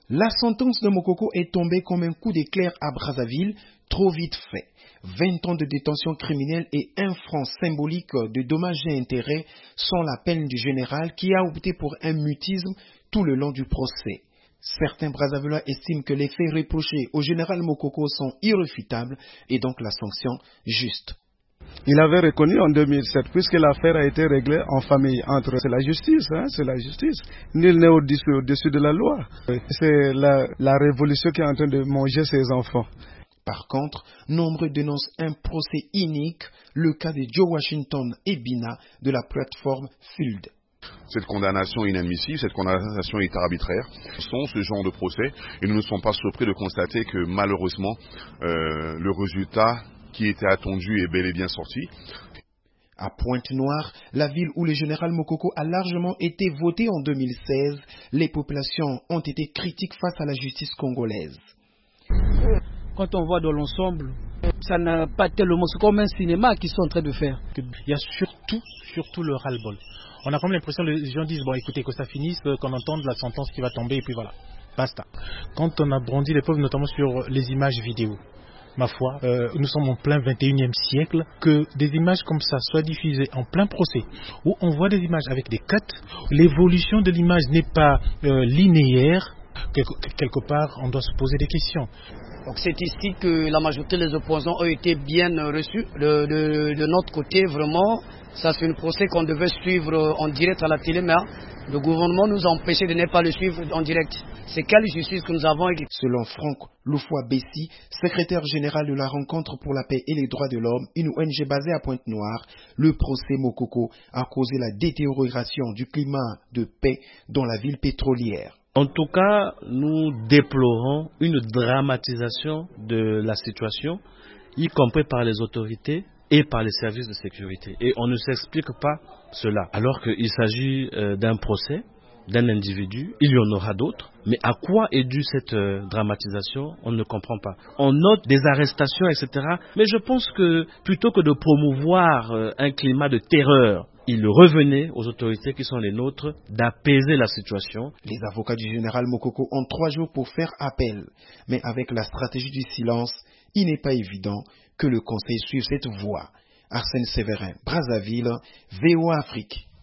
La sentence de Mokoko est tombée comme un coup d'éclair à Brazzaville, trop vite fait. 20 ans de détention criminelle et 1 franc symbolique de dommages et intérêts sont la peine du général qui a opté pour un mutisme tout le long du procès. Certains Brazzavillois estiment que les faits reprochés au général Mokoko sont irréfutables et donc la sanction juste. Il avait reconnu en 2007, puisque l'affaire a été réglée en famille entre... C'est la justice, c'est la justice. Nul n'est au-dessus de la loi. C'est la révolution qui est en train de manger ses enfants. Par contre, nombreux dénoncent un procès inique, le cas de Joe Washington et Bina de la plateforme Field. Cette condamnation est inadmissible, cette condamnation est arbitraire. Sans ce genre de procès, et nous ne sommes pas surpris de constater que malheureusement, le résultat qui était attendu est bel et bien sorti. À Pointe-Noire, la ville où le général Mokoko a largement été voté en 2016, les populations ont été critiques face à la justice congolaise. Quand on voit dans l'ensemble, ça n'a pas tellement... C'est comme un cinéma qu'ils sont en train de faire. Il y a surtout le ras-le-bol. On a comme l'impression que les gens disent, bon écoutez, que ça finisse, qu'on entende la sentence qui va tomber et puis voilà, basta. Quand on a brandi les preuves, notamment sur les images vidéo, ma foi, nous sommes en plein 21e siècle, que des images comme ça soient diffusées en plein procès, où on voit des images avec des cuts, l'évolution de l'image n'est pas linéaire, quelque part on doit se poser des questions. Donc c'est ici que la majorité des opposants ont été bien reçus. De notre côté, vraiment, ça c'est un procès qu'on devait suivre en direct à la télé, mais le gouvernement nous a empêché de ne pas le suivre en direct. C'est quelle justice que nous avons? Selon Franck Loufoua-Bessi, secrétaire général de la Rencontre pour la paix et les droits de l'homme, une ONG basée à Pointe-Noire, le procès Mokoko a causé la détérioration du climat de paix dans la ville pétrolière. En tout cas, nous déplorons une dramatisation de la situation, y compris par les autorités et par les services de sécurité. Et on ne s'explique pas cela, alors qu'il s'agit d'un procès, d'un individu, il y en aura d'autres. Mais à quoi est due cette dramatisation? On ne comprend pas. On note des arrestations, etc. Mais je pense que plutôt que de promouvoir un climat de terreur, il revenait aux autorités qui sont les nôtres d'apaiser la situation. Les avocats du général Mokoko ont 3 jours pour faire appel. Mais avec la stratégie du silence, il n'est pas évident que le Conseil suive cette voie. Arsène Séverin, Brazzaville, VOA Afrique.